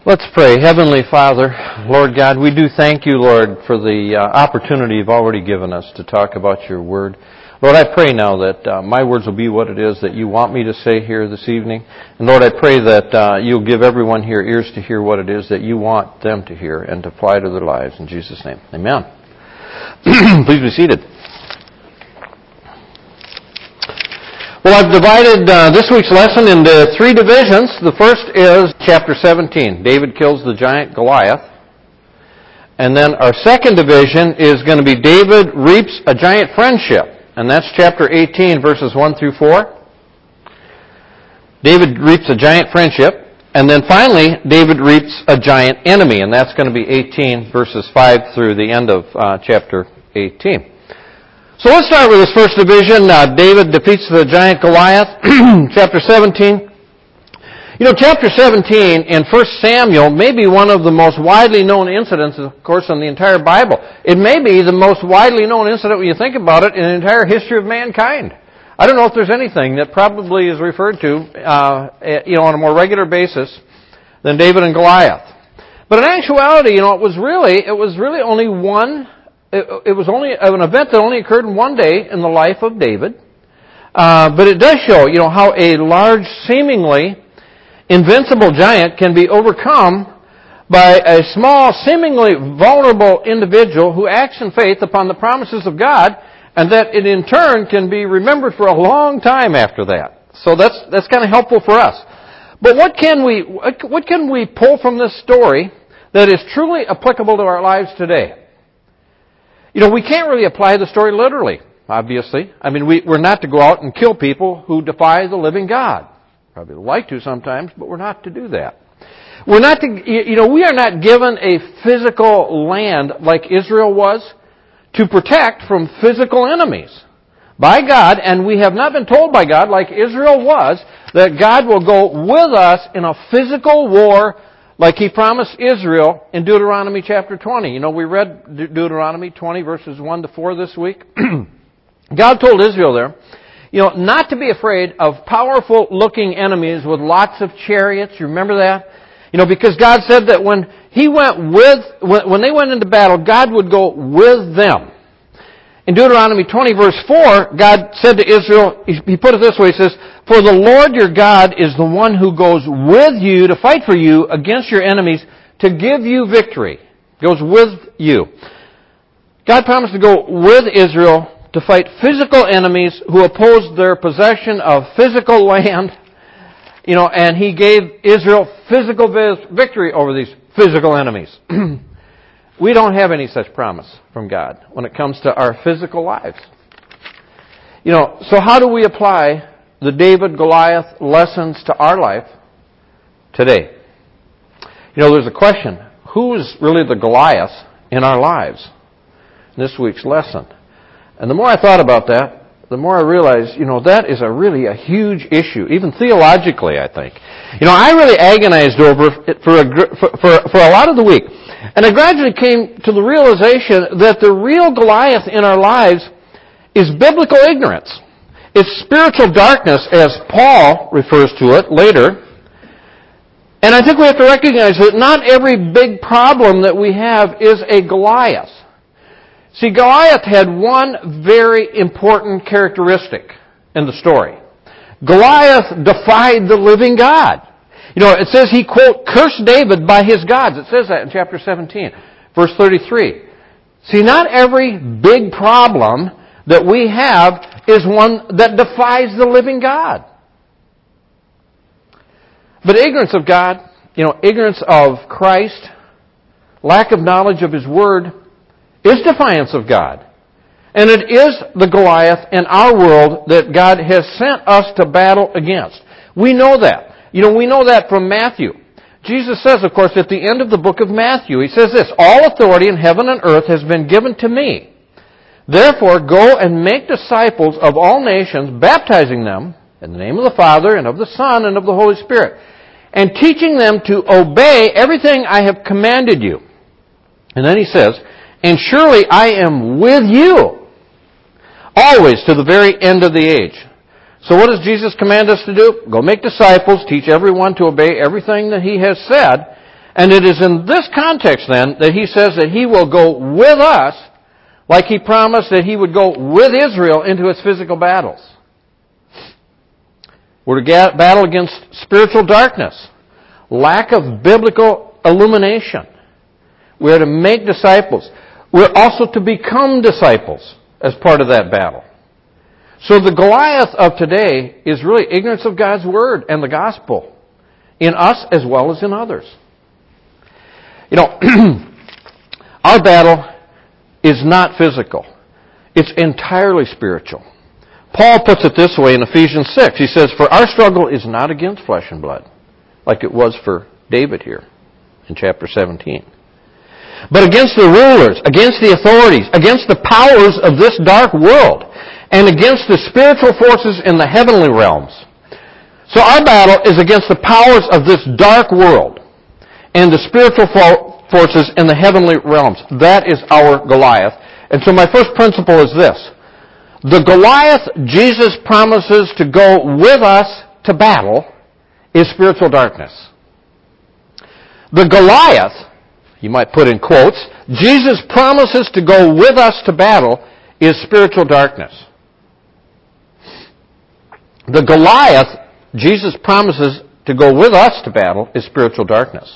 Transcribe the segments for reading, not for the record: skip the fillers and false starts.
Let's pray. Heavenly Father, Lord God, we do thank you, Lord, for the opportunity you've already given us to talk about your word. Lord, I pray now that my words will be what it is that you want me to say here this evening. And Lord, I pray that you'll give everyone here ears to hear what it is that you want them to hear and to apply to their lives. In Jesus' name, amen. Please be seated. Well, I've divided this week's lesson into three divisions. The first is chapter 17. David kills the giant Goliath. And then our second division is going to be David reaps a giant friendship. And that's chapter 18, verses 1 through 4. David reaps a giant friendship. And then finally, David reaps a giant enemy. And that's going to be 18, verses 5 through the end of chapter 18. So let's start with this first division. David defeats the giant Goliath. Chapter 17. You know, chapter 17 in 1 Samuel may be one of the most widely known incidents, of course, in the entire Bible. It may be the most widely known incident when you think about it in the entire history of mankind. I don't know if there's anything that probably is referred to, on a more regular basis than David and Goliath. But in actuality, it was really only one. It was only an event that only occurred in one day in the life of David. But it does show, how a large, seemingly invincible giant can be overcome by a small, seemingly vulnerable individual who acts in faith upon the promises of God, and that it in turn can be remembered for a long time after that. So that's kind of helpful for us. But what can we pull from this story that is truly applicable to our lives today? We can't really apply the story literally, obviously. I mean, we're not to go out and kill people who defy the living God. Probably like to sometimes, but we're not to do that. We're not to, we are not given a physical land like Israel was to protect from physical enemies by God, and we have not been told by God, like Israel was, that God will go with us in a physical war like He promised Israel in Deuteronomy chapter 20. We read Deuteronomy 20 verses 1 to 4 this week. God told Israel there, not to be afraid of powerful looking enemies with lots of chariots. You remember that? Because God said that when they went into battle, God would go with them. In Deuteronomy 20 verse 4, God said to Israel, He put it this way, He says, "For the Lord your God is the one who goes with you to fight for you against your enemies to give you victory." Goes with you. God promised to go with Israel to fight physical enemies who opposed their possession of physical land, and He gave Israel physical victory over these physical enemies. We don't have any such promise from God when it comes to our physical lives. So how do we apply the David-Goliath lessons to our life today? There's a question. Who is really the Goliath in our lives? In this week's lesson. And the more I thought about that, the more I realized, that is really a huge issue, even theologically, I think. I really agonized over it for a lot of the week. And I gradually came to the realization that the real Goliath in our lives is biblical ignorance. It's spiritual darkness, as Paul refers to it later. And I think we have to recognize that not every big problem that we have is a Goliath. See, Goliath had one very important characteristic in the story. Goliath defied the living God. It says he, quote, cursed David by his gods. It says that in chapter 17, verse 33. See, not every big problem that we have is one that defies the living God. But ignorance of God, ignorance of Christ, lack of knowledge of His Word, is defiance of God. And it is the Goliath in our world that God has sent us to battle against. We know that. We know that from Matthew. Jesus says, of course, at the end of the book of Matthew, He says this, "All authority in heaven and earth has been given to me. Therefore, go and make disciples of all nations, baptizing them in the name of the Father and of the Son and of the Holy Spirit, and teaching them to obey everything I have commanded you." And then He says, "And surely I am with you always to the very end of the age." So what does Jesus command us to do? Go make disciples, teach everyone to obey everything that He has said, And it is in this context then that he says that he will go with us like he promised that he would go with Israel into its physical battles. We're to battle against spiritual darkness, lack of biblical illumination. We're to make disciples. We're also to become disciples as part of that battle. So the Goliath of today is really ignorance of God's Word and the gospel in us as well as in others. You know, our battle is not physical. It's entirely spiritual. Paul puts it this way in Ephesians 6. He says, "For our struggle is not against flesh and blood," like it was for David here in chapter 17. "But against the rulers, against the authorities, against the powers of this dark world, and against the spiritual forces in the heavenly realms." So our battle is against the powers of this dark world and the spiritual forces in the heavenly realms. That is our Goliath. And so my first principle is this. The Goliath Jesus promises to go with us to battle is spiritual darkness. The Goliath, you might put in quotes, Jesus promises to go with us to battle is spiritual darkness. The Goliath Jesus promises to go with us to battle is spiritual darkness.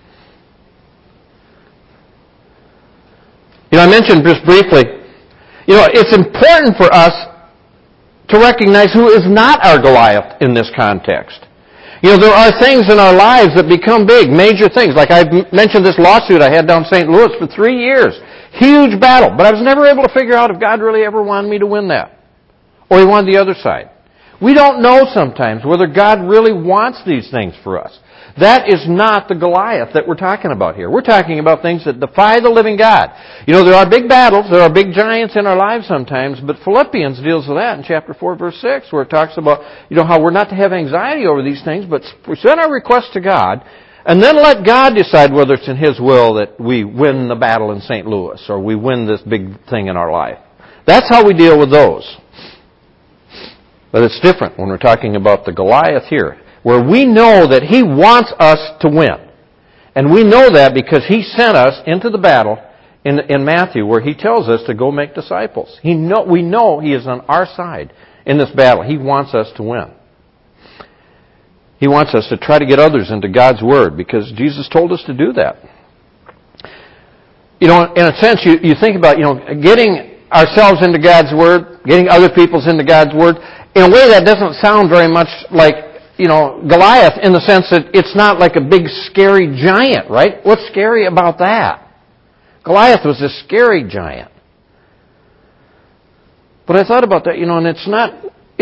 You know, I mentioned just briefly, you know, it's important for us to recognize who is not our Goliath in this context. You know, there are things in our lives that become big, major things. Like I mentioned this lawsuit I had down in St. Louis for 3 years. Huge battle. But I was never able to figure out if God really ever wanted me to win that. Or He wanted the other side. We don't know sometimes whether God really wants these things for us. That is not the Goliath that we're talking about here. We're talking about things that defy the living God. You know, there are big battles, there are big giants in our lives sometimes, but Philippians deals with that in chapter 4, verse 6, where it talks about, you know, how we're not to have anxiety over these things, but present our requests to God, and then let God decide whether it's in His will that we win the battle in St. Louis, or we win this big thing in our life. That's how we deal with those. But it's different when we're talking about the Goliath here, where we know that He wants us to win. And we know that because He sent us into the battle in Matthew, where He tells us to go make disciples. We know He is on our side in this battle. He wants us to win. He wants us to try to get others into God's Word, because Jesus told us to do that. You know, in a sense, you think about, you know, getting ourselves into God's Word, getting other people's into God's Word. In a way, that doesn't sound very much like, you know, Goliath, in the sense that it's not like a big scary giant, right? What's scary about that? Goliath was a scary giant. But I thought about that, you know, and it's not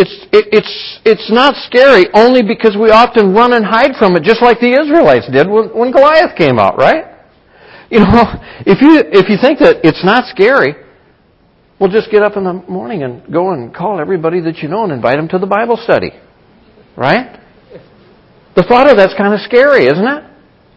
scary only because we often run and hide from it, just like the Israelites did when Goliath came out, right? You know, if you think that it's not scary, well, just get up in the morning and go and call everybody that you know and invite them to the Bible study, right? The thought of that's kind of scary, isn't it?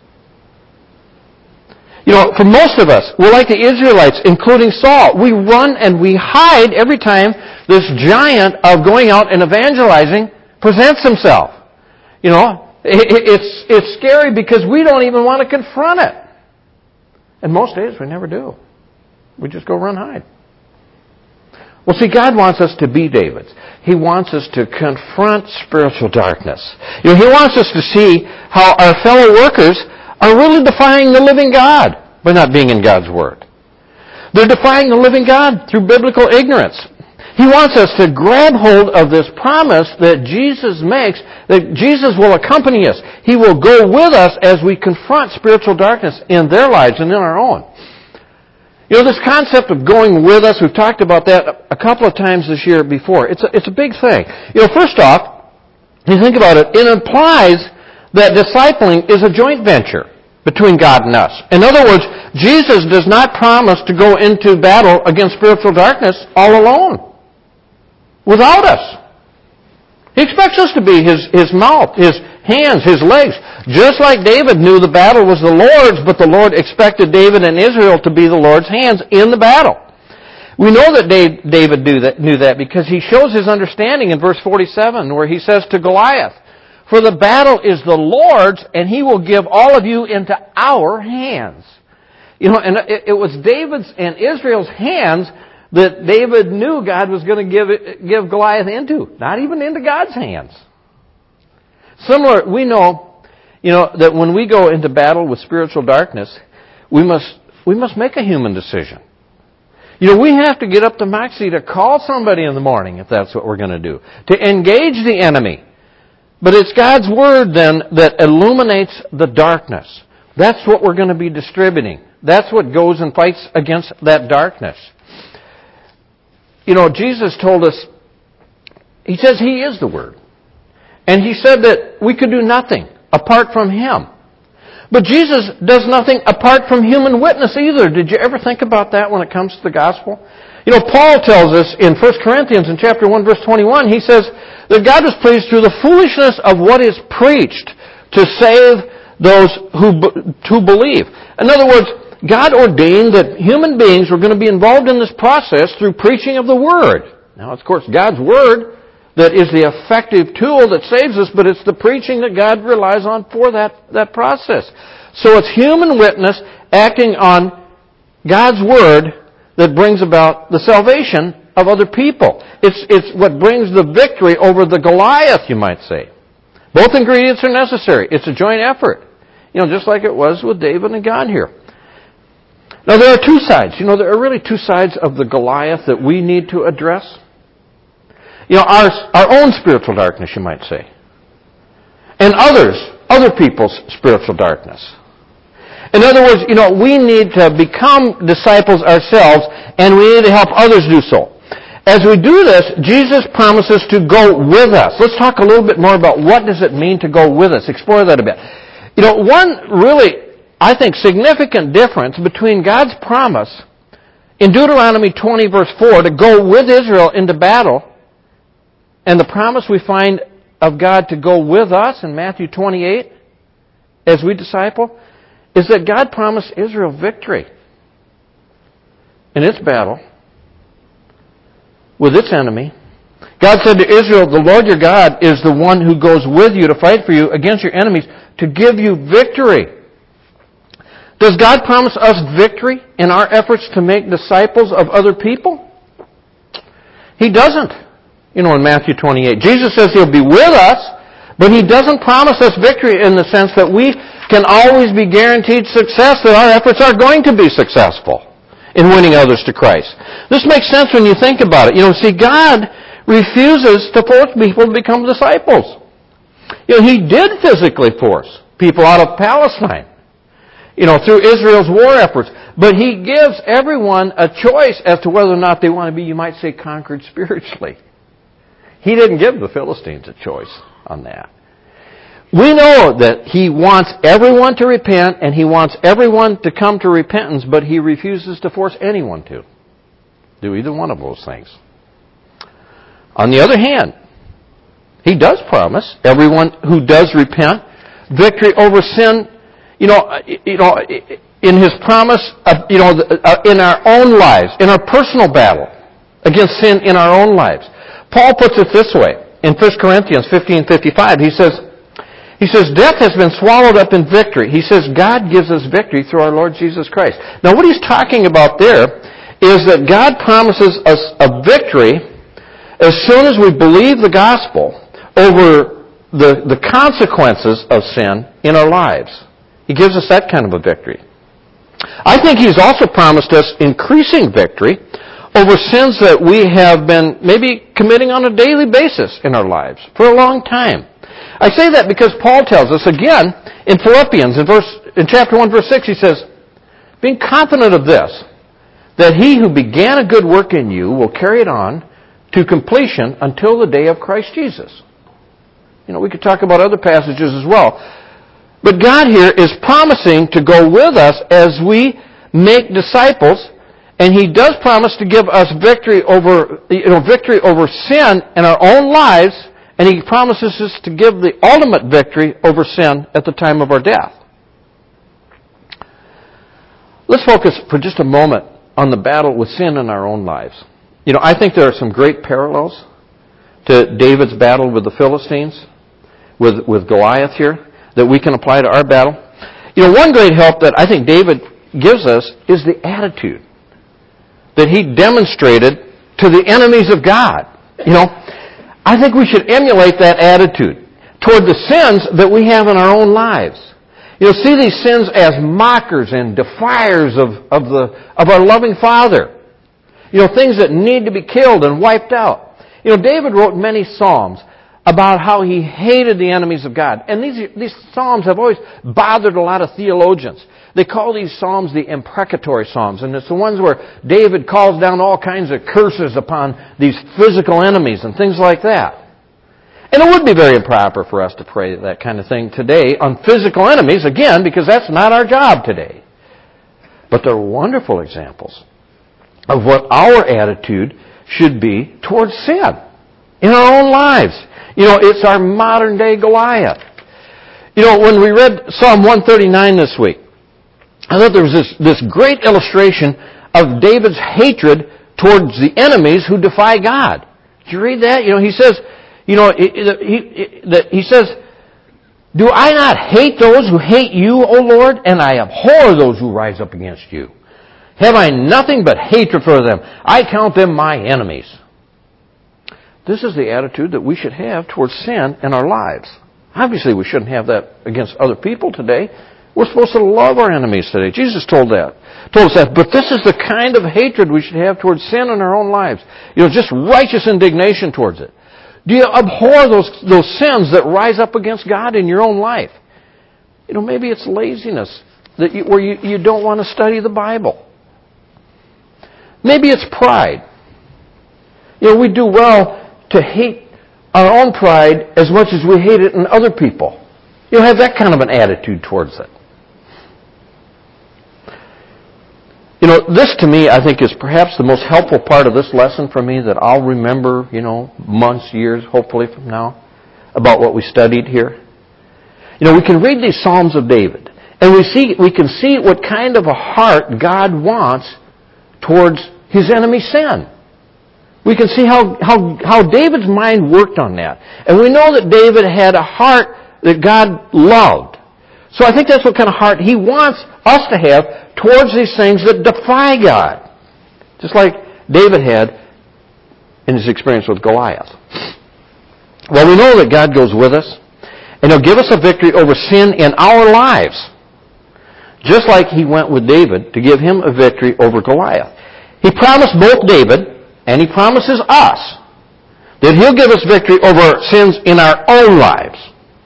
You know, for most of us, we're like the Israelites, including Saul. We run and we hide every time this giant of going out and evangelizing presents himself. You know, it's scary because we don't even want to confront it. And most days we never do. We just go run hide. Well, see, God wants us to be Davids. He wants us to confront spiritual darkness. You know, He wants us to see how our fellow workers are really defying the living God by not being in God's Word. They're defying the living God through biblical ignorance. He wants us to grab hold of this promise that Jesus makes, that Jesus will accompany us. He will go with us as we confront spiritual darkness in their lives and in our own. You know, this concept of going with us, we've talked about that a couple of times this year before. It's a big thing. You know, first off, you think about it, it implies that discipling is a joint venture between God and us. In other words, Jesus does not promise to go into battle against spiritual darkness all alone, without us. He expects us to be His mouth, His hands, His legs. Just like David knew the battle was the Lord's, but the Lord expected David and Israel to be the Lord's hands in the battle. We know that David knew that because he shows his understanding in verse 47, where he says to Goliath, For the battle is the Lord's, and He will give all of you into our hands. You know, and it was David's and Israel's hands that David knew God was going to give Goliath into, not even into God's hands. Similar, we know, that when we go into battle with spiritual darkness, we must make a human decision. We have to get up the moxie to call somebody in the morning, if that's what we're going to do, to engage the enemy. But it's God's Word, then, that illuminates the darkness. That's what we're going to be distributing. That's what goes and fights against that darkness. Jesus told us, He says He is the Word. And He said that we could do nothing apart from Him. But Jesus does nothing apart from human witness either. Did you ever think about that when it comes to the gospel? Paul tells us in 1 Corinthians in chapter 1 verse 21, he says that God was pleased through the foolishness of what is preached to save those who believe. In other words, God ordained that human beings were going to be involved in this process through preaching of the Word. Now, of course, God's Word that is the effective tool that saves us, but it's the preaching that God relies on for that process. So it's human witness acting on God's Word that brings about the salvation of other people. It's what brings the victory over the Goliath, you might say. Both ingredients are necessary. It's a joint effort. Just like it was with David and God here. Now there are two sides. There are really two sides of the Goliath that we need to address. Our own spiritual darkness, you might say. And other people's spiritual darkness. In other words, we need to become disciples ourselves, and we need to help others do so. As we do this, Jesus promises to go with us. Let's talk a little bit more about what does it mean to go with us. Explore that a bit. One really, I think, significant difference between God's promise in Deuteronomy 20 verse 4 to go with Israel into battle and the promise we find of God to go with us in Matthew 28 as we disciple is that God promised Israel victory in its battle with its enemy. God said to Israel, the Lord your God is the one who goes with you to fight for you against your enemies to give you victory. Does God promise us victory in our efforts to make disciples of other people? He doesn't. In Matthew 28. Jesus says He'll be with us, but He doesn't promise us victory in the sense that we can always be guaranteed success, that our efforts are going to be successful in winning others to Christ. This makes sense when you think about it. See, God refuses to force people to become disciples. He did physically force people out of Palestine, through Israel's war efforts. But He gives everyone a choice as to whether or not they want to be, you might say, conquered spiritually. He didn't give the Philistines a choice on that. We know that He wants everyone to repent and He wants everyone to come to repentance, but He refuses to force anyone to do either one of those things. On the other hand, He does promise everyone who does repent victory over sin, in His promise, in our own lives, in our personal battle against sin in our own lives. Paul puts it this way in 1 Corinthians 15:55. He says, death has been swallowed up in victory. He says, God gives us victory through our Lord Jesus Christ. Now what he's talking about there is that God promises us a victory as soon as we believe the gospel over the consequences of sin in our lives. He gives us that kind of a victory. I think He's also promised us increasing victory over sins that we have been maybe committing on a daily basis in our lives for a long time. I say that because Paul tells us again in Philippians in chapter 1 verse 6, he says, being confident of this, that He who began a good work in you will carry it on to completion until the day of Christ Jesus. We could talk about other passages as well. But God here is promising to go with us as we make disciples. And He does promise to give us victory over sin in our own lives, and He promises us to give the ultimate victory over sin at the time of our death. Let's focus for just a moment on the battle with sin in our own lives. I think there are some great parallels to David's battle with the Philistines. with Goliath here that we can apply to our battle? One great help that I think David gives us is the attitude that he demonstrated to the enemies of God. I think we should emulate that attitude toward the sins that we have in our own lives. See these sins as mockers and defiers of our loving Father. Things that need to be killed and wiped out. David wrote many psalms about how he hated the enemies of God. And these psalms have always bothered a lot of theologians. They call these psalms the imprecatory psalms, and it's the ones where David calls down all kinds of curses upon these physical enemies and things like that. And it would be very improper for us to pray that kind of thing today on physical enemies, again, because that's not our job today. But they're wonderful examples of what our attitude should be towards sin in our own lives. It's our modern day Goliath. When we read Psalm 139 this week, I thought there was this great illustration of David's hatred towards the enemies who defy God. Did you read that? He says, he says, "Do I not hate those who hate you, O Lord? And I abhor those who rise up against you. Have I nothing but hatred for them? I count them my enemies." This is the attitude that we should have towards sin in our lives. Obviously, we shouldn't have that against other people today. We're supposed to love our enemies today. Jesus told us that. But this is the kind of hatred we should have towards sin in our own lives. Just righteous indignation towards it. Do you abhor those sins that rise up against God in your own life? Maybe it's laziness where you don't want to study the Bible. Maybe it's pride. We do well to hate our own pride as much as we hate it in other people. Have that kind of an attitude towards it. This to me, I think, is perhaps the most helpful part of this lesson for me that I'll remember, months, years, hopefully from now, about what we studied here. We can read these Psalms of David, and we can see what kind of a heart God wants towards his enemy sin. We can see how David's mind worked on that. And we know that David had a heart that God loved. So I think that's what kind of heart he wants us to have towards these things that defy God. Just like David had in his experience with Goliath. Well, we know that God goes with us, and He'll give us a victory over sin in our lives. Just like He went with David to give him a victory over Goliath. He promised both David, and He promises us, that He'll give us victory over sins in our own lives.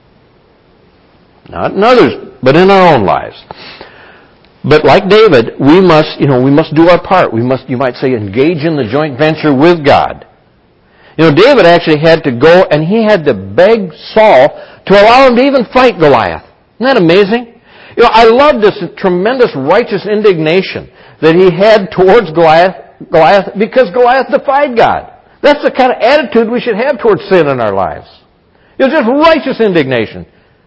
Not in others, but in our own lives. But like David, we must do our part. We must, you might say, engage in the joint venture with God. David actually had to go and he had to beg Saul to allow him to even fight Goliath. Isn't that amazing? I love this tremendous righteous indignation that he had towards Goliath because Goliath defied God. That's the kind of attitude we should have towards sin in our lives. Just righteous indignation.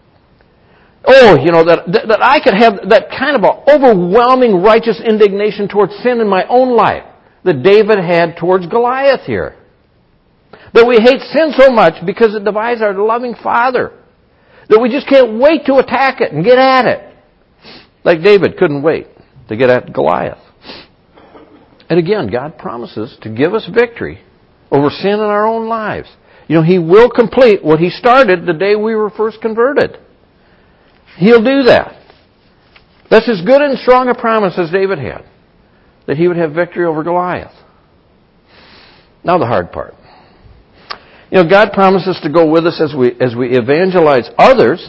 That I could have that kind of an overwhelming righteous indignation towards sin in my own life that David had towards Goliath here. That we hate sin so much because it divides our loving Father. That we just can't wait to attack it and get at it. Like David couldn't wait to get at Goliath. And again, God promises to give us victory over sin in our own lives. He will complete what He started the day we were first converted. He'll do that. That's as good and strong a promise as David had, that he would have victory over Goliath. Now the hard part. God promises to go with us as we evangelize others,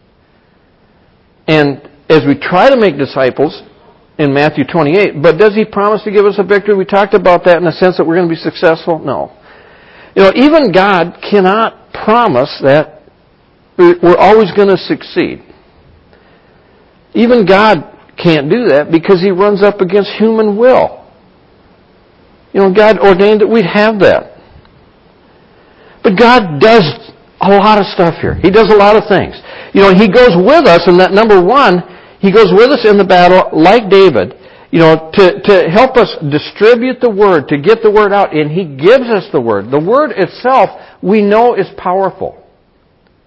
and as we try to make disciples in Matthew 28. But does He promise to give us a victory? We talked about that in the sense that we're going to be successful. No. Even God cannot promise that we're always going to succeed. Even God can't do that because He runs up against human will. God ordained that we'd have that. But God does a lot of stuff here. He does a lot of things. He goes with us, and that number one, He goes with us in the battle like David, to help us distribute the Word, to get the Word out, and He gives us the Word. The Word itself, we know, is powerful.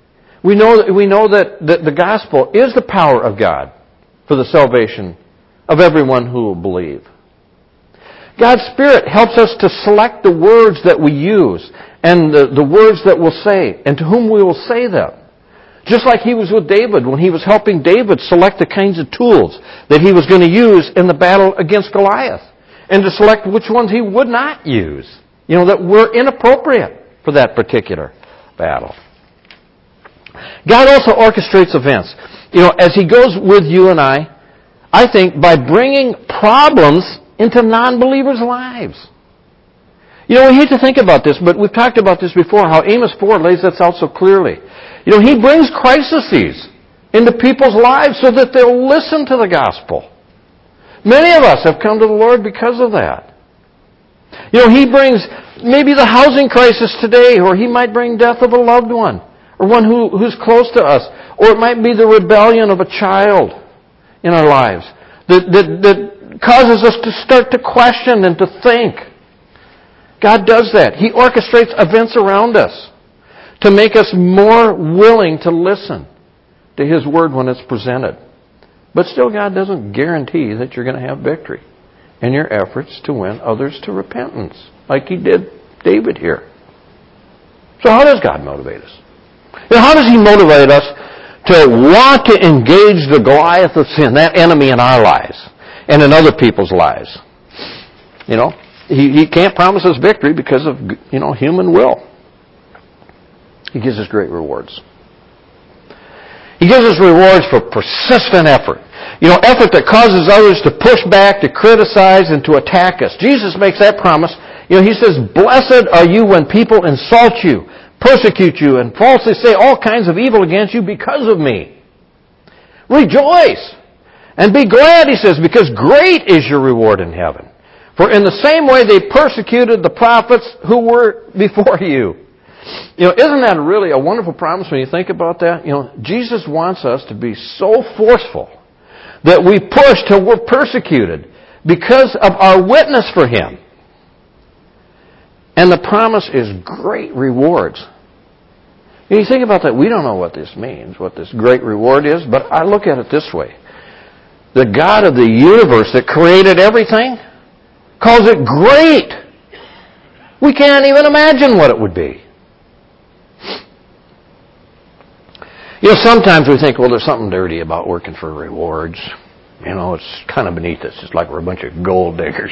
We know that the gospel is the power of God for the salvation of everyone who will believe. God's Spirit helps us to select the words that we use and the words that we'll say and to whom we will say them. Just like He was with David when He was helping David select the kinds of tools that he was going to use in the battle against Goliath and to select which ones he would not use, that were inappropriate for that particular battle. God also orchestrates events. As He goes with you and I think by bringing problems into non-believers' lives. We hate to think about this, but we've talked about this before, how Amos 4 lays this out so clearly. He brings crises into people's lives so that they'll listen to the gospel. Many of us have come to the Lord because of that. He brings maybe the housing crisis today, or He might bring death of a loved one, or one who's close to us, or it might be the rebellion of a child in our lives that causes us to start to question and to think. God does that. He orchestrates events around us to make us more willing to listen to His Word when it's presented. But still, God doesn't guarantee that you're going to have victory in your efforts to win others to repentance, like He did David here. So how does God motivate us? How does He motivate us to want to engage the Goliath of sin, that enemy in our lives and in other people's lives? He can't promise us victory because of, human will. He gives us great rewards. He gives us rewards for persistent effort. Effort that causes others to push back, to criticize, and to attack us. Jesus makes that promise. He says, "Blessed are you when people insult you, persecute you, and falsely say all kinds of evil against you because of me. Rejoice and be glad," He says, "because great is your reward in heaven. For in the same way they persecuted the prophets who were before you." Isn't that really a wonderful promise when you think about that? Jesus wants us to be so forceful that we push till we're persecuted because of our witness for Him. And the promise is great rewards. You think about that. We don't know what this means, what this great reward is, but I look at it this way. The God of the universe that created everything calls it great. We can't even imagine what it would be. Sometimes we think, well, there's something dirty about working for rewards. It's kind of beneath us. It's like we're a bunch of gold diggers,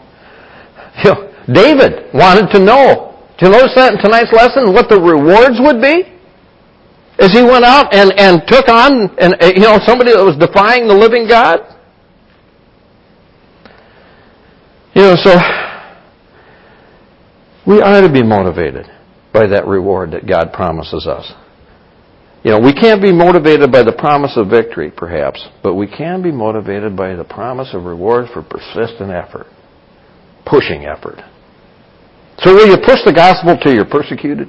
David wanted to know. Do you notice that in tonight's lesson, what the rewards would be? As he went out and took on somebody that was defying the living God? So we are to be motivated by that reward that God promises us. We can't be motivated by the promise of victory, perhaps, but we can be motivated by the promise of reward for persistent effort, pushing effort. So will you push the gospel till you're persecuted?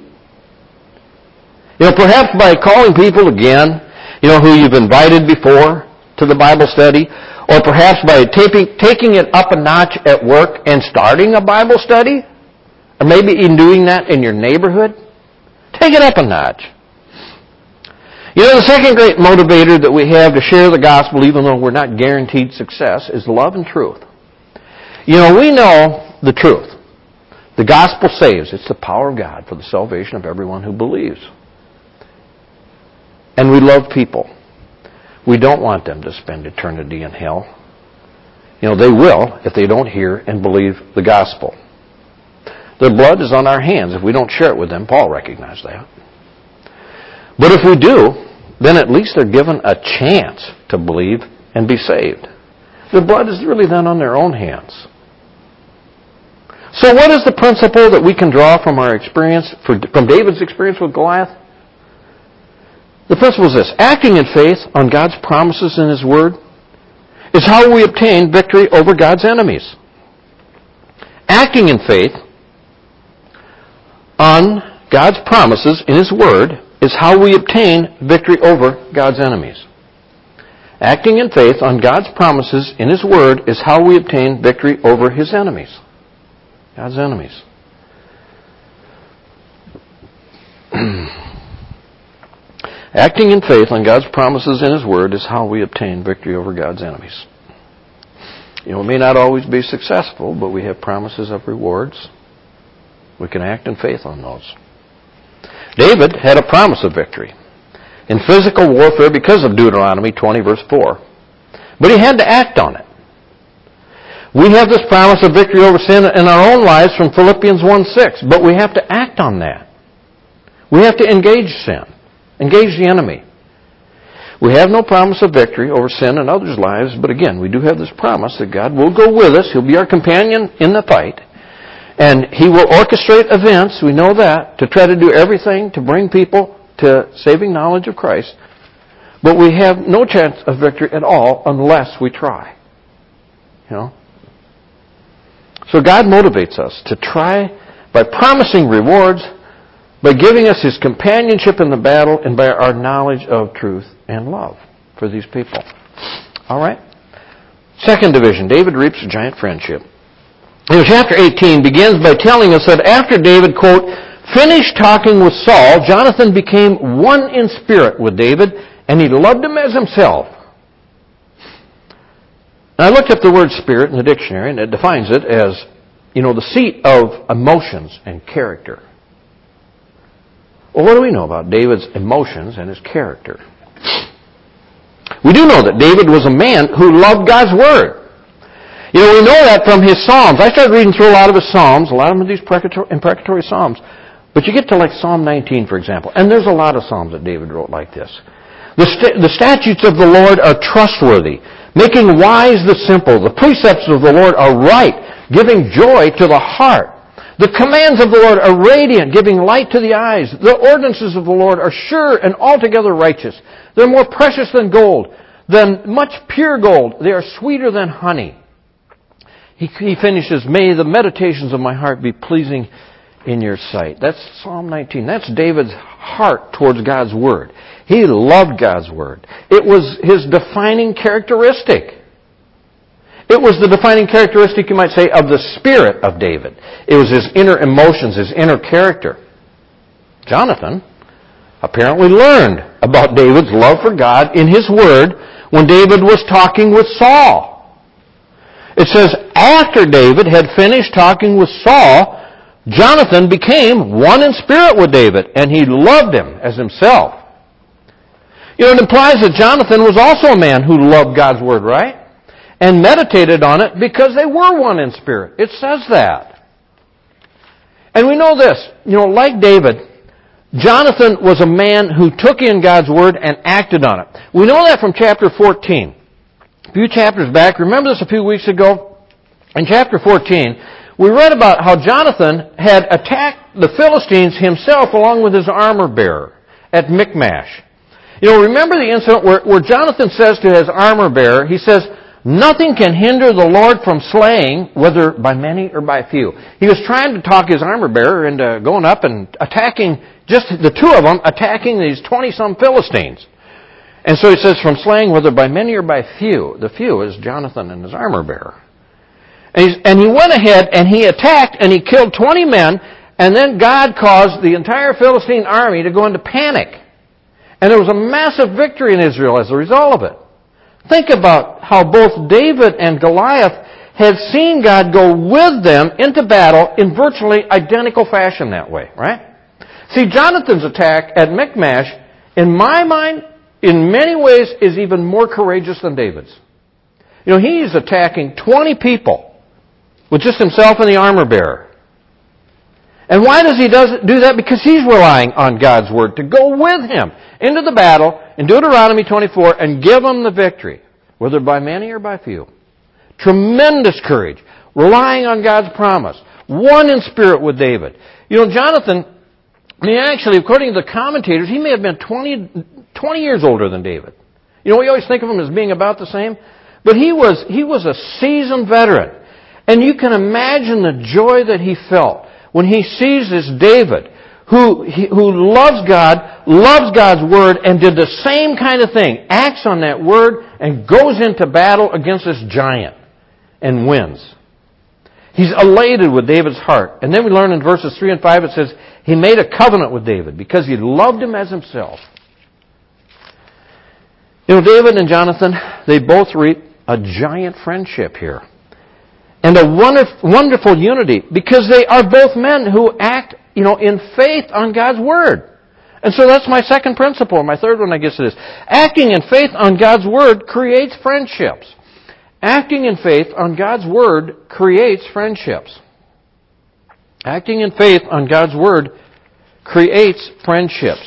Perhaps by calling people again, who you've invited before to the Bible study, or perhaps by taking it up a notch at work and starting a Bible study, or maybe even doing that in your neighborhood. Take it up a notch. The second great motivator that we have to share the gospel, even though we're not guaranteed success, is love and truth. We know the truth. The gospel saves. It's the power of God for the salvation of everyone who believes. And we love people. We don't want them to spend eternity in hell. They will if they don't hear and believe the gospel. Their blood is on our hands if we don't share it with them. Paul recognized that. But if we do, then at least they're given a chance to believe and be saved. Their blood is really then on their own hands. So what is the principle that we can draw from our experience, from David's experience with Goliath? The principle is this: acting in faith on God's promises in His Word is how we obtain victory over God's enemies. Acting in faith on God's promises in His Word is how we obtain victory over God's enemies. Acting in faith on God's promises in His Word is how we obtain victory over His enemies. God's enemies. Acting in faith on God's promises in His Word is how we obtain victory over God's enemies. It may not always be successful, but we have promises of rewards. We can act in faith on those. David had a promise of victory in physical warfare because of Deuteronomy 20, verse 4. But he had to act on it. We have this promise of victory over sin in our own lives from Philippians 1:6, but we have to act on that. We have to engage sin, engage the enemy. We have no promise of victory over sin in others' lives, but again, we do have this promise that God will go with us. He'll be our companion in the fight. And He will orchestrate events, we know that, to try to do everything to bring people to saving knowledge of Christ. But we have no chance of victory at all unless we try. So God motivates us to try by promising rewards, by giving us His companionship in the battle, and by our knowledge of truth and love for these people. All right? Second division, David reaps a giant friendship. Chapter 18 begins by telling us that after David, quote, finished talking with Saul, Jonathan became one in spirit with David, and he loved him as himself. Now, I looked up the word spirit in the dictionary, and it defines it as, the seat of emotions and character. Well, what do we know about David's emotions and his character? We do know that David was a man who loved God's Word. We know that from his Psalms. I started reading through a lot of his Psalms, a lot of them are these imprecatory Psalms. But you get to like Psalm 19, for example, and there's a lot of Psalms that David wrote like this. The statutes of the Lord are trustworthy, making wise the simple. The precepts of the Lord are right, giving joy to the heart. The commands of the Lord are radiant, giving light to the eyes. The ordinances of the Lord are sure and altogether righteous. They're more precious than gold, than much pure gold. They are sweeter than honey. He finishes, may the meditations of my heart be pleasing in your sight. That's Psalm 19. That's David's heart towards God's Word. He loved God's Word. It was his defining characteristic. It was the defining characteristic, you might say, of the spirit of David. It was his inner emotions, his inner character. Jonathan apparently learned about David's love for God in his Word when David was talking with Saul. It says, after David had finished talking with Saul, Jonathan became one in spirit with David, and he loved him as himself. It implies that Jonathan was also a man who loved God's Word, right? And meditated on it because they were one in spirit. It says that. And we know this, like David, Jonathan was a man who took in God's Word and acted on it. We know that from chapter 14. A few chapters back, remember this a few weeks ago? In chapter 14, we read about how Jonathan had attacked the Philistines himself along with his armor bearer at Michmash. Remember the incident where Jonathan says to his armor bearer, he says, nothing can hinder the Lord from slaying, whether by many or by few. He was trying to talk his armor bearer into going up and attacking, just the two of them, attacking these 20-some Philistines. And so he says, from slaying, whether by many or by few. The few is Jonathan and his armor bearer. And he went ahead and he attacked and he killed 20 men, and then God caused the entire Philistine army to go into panic. And there was a massive victory in Israel as a result of it. Think about how both David and Goliath had seen God go with them into battle in virtually identical fashion that way, right? See, Jonathan's attack at Michmash, in my mind, in many ways, is even more courageous than David's. He's attacking 20 people with just himself and the armor bearer. And why does he do that? Because he's relying on God's Word to go with him into the battle in Deuteronomy 24 and give him the victory, whether by many or by few. Tremendous courage, relying on God's promise, one in spirit with David. Jonathan, actually, according to the commentators, he may have been 20 years older than David. We always think of him as being about the same. But he was a seasoned veteran. And you can imagine the joy that he felt when he sees this David who loves God, loves God's Word, and did the same kind of thing, acts on that Word, and goes into battle against this giant and wins. He's elated with David's heart. And then we learn in verses 3 and 5, it says, he made a covenant with David because he loved him as himself. You know, David and Jonathan, they both reap a giant friendship here. And a wonderful unity, because they are both men who act, in faith on God's Word. And so that's my second principle. My third one, I guess it is. Acting in faith on God's Word creates friendships. Acting in faith on God's Word creates friendships. Acting in faith on God's Word creates friendships.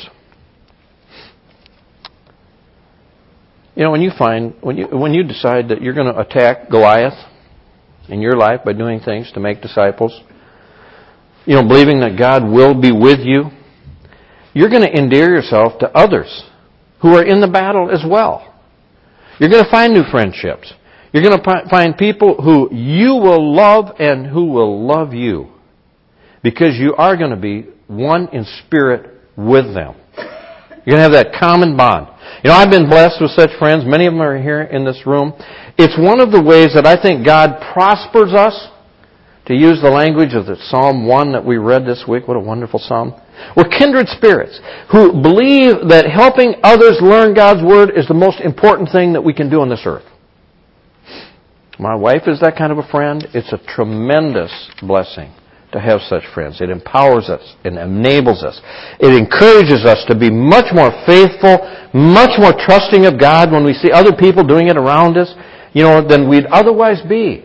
When you decide that you're going to attack Goliath in your life by doing things to make disciples, believing that God will be with you, you're going to endear yourself to others who are in the battle as well. You're going to find new friendships. You're going to find people who you will love and who will love you, because you are going to be one in spirit with them. You're going to have that common bond. I've been blessed with such friends. Many of them are here in this room. It's one of the ways that I think God prospers us, to use the language of the Psalm 1 that we read this week. What a wonderful psalm. We're kindred spirits who believe that helping others learn God's Word is the most important thing that we can do on this earth. My wife is that kind of a friend. It's a tremendous blessing to have such friends. It empowers us and enables us. It encourages us to be much more faithful, much more trusting of God when we see other people doing it around us, than we'd otherwise be.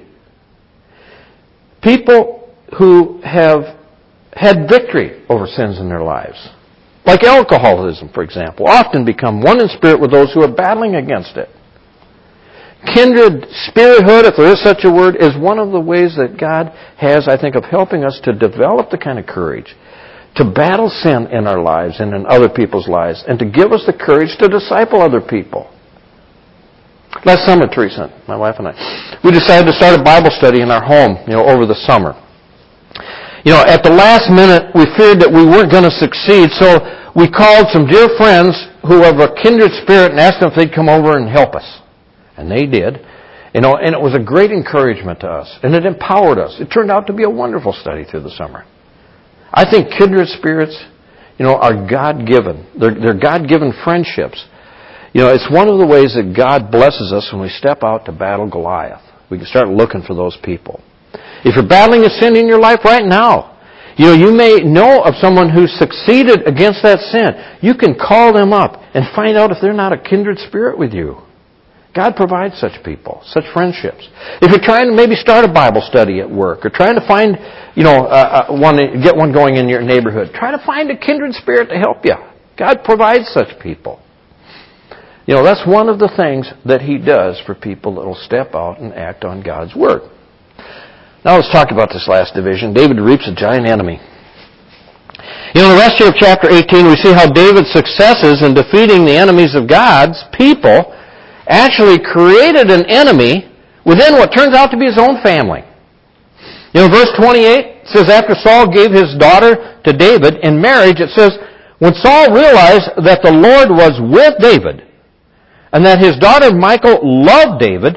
People who have had victory over sins in their lives, like alcoholism, for example, often become one in spirit with those who are battling against it. Kindred spirithood, if there is such a word, is one of the ways that God has, I think, of helping us to develop the kind of courage to battle sin in our lives and in other people's lives, and to give us the courage to disciple other people. Last summer, Teresa, my wife and I, we decided to start a Bible study in our home, over the summer. At the last minute, we feared that we weren't going to succeed, so we called some dear friends who have a kindred spirit and asked them if they'd come over and help us. And they did. And it was a great encouragement to us. And it empowered us. It turned out to be a wonderful study through the summer. I think kindred spirits, are God-given. They're God-given friendships. It's one of the ways that God blesses us when we step out to battle Goliath. We can start looking for those people. If you're battling a sin in your life right now, you may know of someone who succeeded against that sin. You can call them up and find out if they're not a kindred spirit with you. God provides such people, such friendships. If you're trying to maybe start a Bible study at work, or trying to find, get one going in your neighborhood, try to find a kindred spirit to help you. God provides such people. That's one of the things that He does for people that will step out and act on God's Word. Now let's talk about this last division. David reaps a giant enemy. In the rest of chapter 18, we see how David's successes in defeating the enemies of God's people actually created an enemy within what turns out to be his own family. Verse 28 says, after Saul gave his daughter to David in marriage, it says, when Saul realized that the Lord was with David, and that his daughter Michal loved David,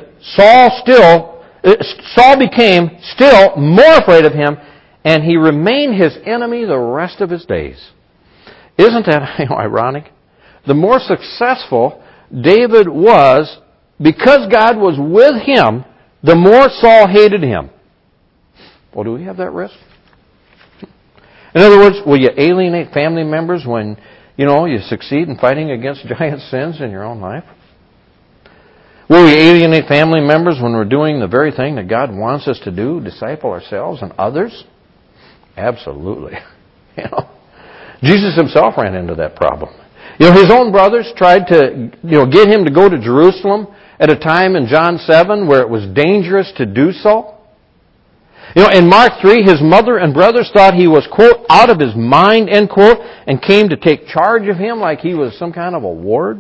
Saul became still more afraid of him, and he remained his enemy the rest of his days. Isn't that ironic? The more successful David was, because God was with him, the more Saul hated him. Well, do we have that risk? In other words, will you alienate family members when, you succeed in fighting against giant sins in your own life? Will we alienate family members when we're doing the very thing that God wants us to do, disciple ourselves and others? Absolutely. Jesus Himself ran into that problem. His own brothers tried to, get Him to go to Jerusalem at a time in John 7 where it was dangerous to do so. In Mark 3, His mother and brothers thought He was, quote, out of His mind, end quote, and came to take charge of Him like He was some kind of a ward.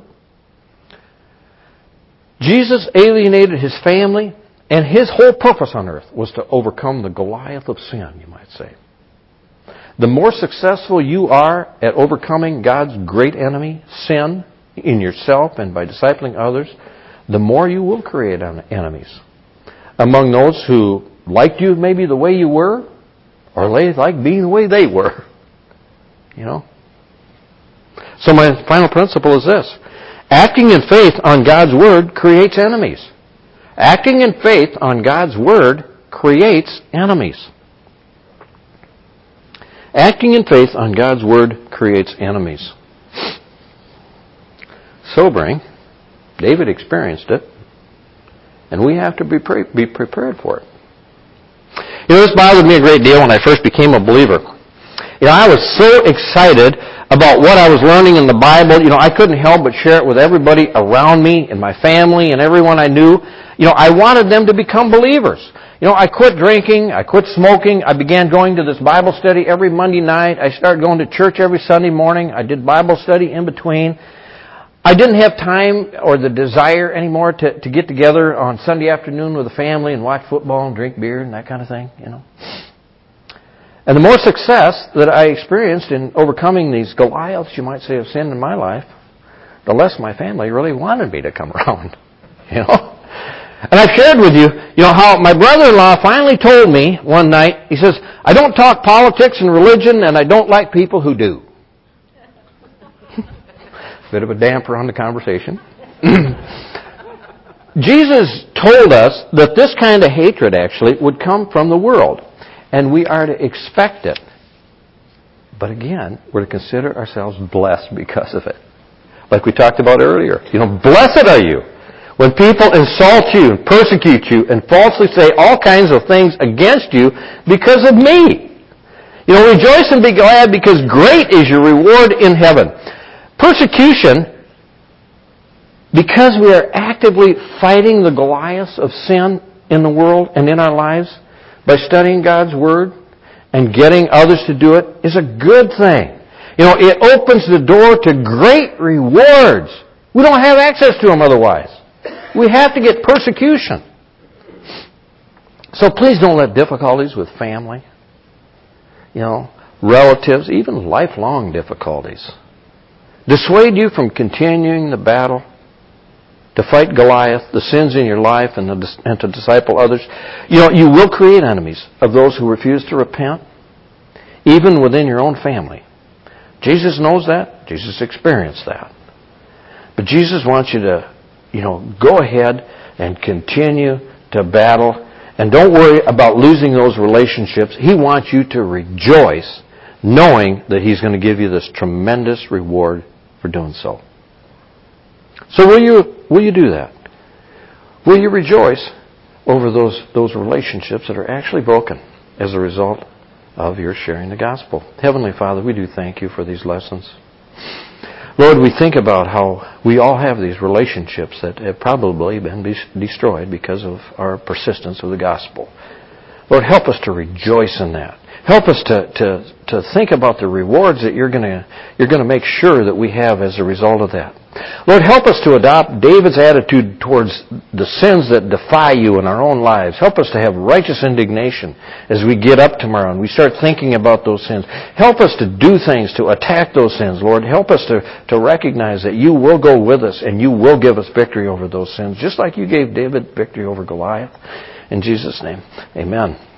Jesus alienated His family, and His whole purpose on earth was to overcome the Goliath of sin, you might say. The more successful you are at overcoming God's great enemy, sin, in yourself and by discipling others, the more you will create enemies among those who liked you maybe the way you were, or like being the way they were. So my final principle is this. Acting in faith on God's Word creates enemies. Acting in faith on God's Word creates enemies. Acting in faith on God's Word creates enemies. Sobering. David experienced it. And we have to be prepared for it. This bothered me a great deal when I first became a believer. I was so excited about what I was learning in the Bible. I couldn't help but share it with everybody around me, and my family, and everyone I knew. I wanted them to become believers. I quit drinking, I quit smoking, I began going to this Bible study every Monday night. I started going to church every Sunday morning. I did Bible study in between. I didn't have time or the desire anymore to get together on Sunday afternoon with the family and watch football and drink beer and that kind of thing, And the more success that I experienced in overcoming these Goliaths, you might say, of sin in my life, the less my family really wanted me to come around, And I've shared with you, how my brother-in-law finally told me one night, he says, I don't talk politics and religion, and I don't like people who do. Bit of a damper on the conversation. Jesus told us that this kind of hatred actually would come from the world, and we are to expect it. But again, we're to consider ourselves blessed because of it. Like we talked about earlier. Blessed are you when people insult you and persecute you and falsely say all kinds of things against you because of me. Rejoice and be glad because great is your reward in heaven. Persecution, because we are actively fighting the Goliaths of sin in the world and in our lives by studying God's Word and getting others to do it, is a good thing. It opens the door to great rewards. We don't have access to them otherwise. We have to get persecution. So please don't let difficulties with family, relatives, even lifelong difficulties, dissuade you from continuing the battle to fight Goliath, the sins in your life, and to disciple others. You will create enemies of those who refuse to repent, even within your own family. Jesus knows that. Jesus experienced that. But Jesus wants you to, go ahead and continue to battle. And don't worry about losing those relationships. He wants you to rejoice knowing that He's going to give you this tremendous reward for doing so. So will you do that? Will you rejoice over those relationships that are actually broken as a result of your sharing the gospel? Heavenly Father, we do thank You for these lessons. Lord, we think about how we all have these relationships that have probably been destroyed because of our persistence of the gospel. Lord, help us to rejoice in that. Help us to think about the rewards that you're going to make sure that we have as a result of that. Lord, help us to adopt David's attitude towards the sins that defy You in our own lives. Help us to have righteous indignation as we get up tomorrow and we start thinking about those sins. Help us to do things to attack those sins, Lord. Help us to recognize that You will go with us and You will give us victory over those sins, just like You gave David victory over Goliath. In Jesus' name, amen.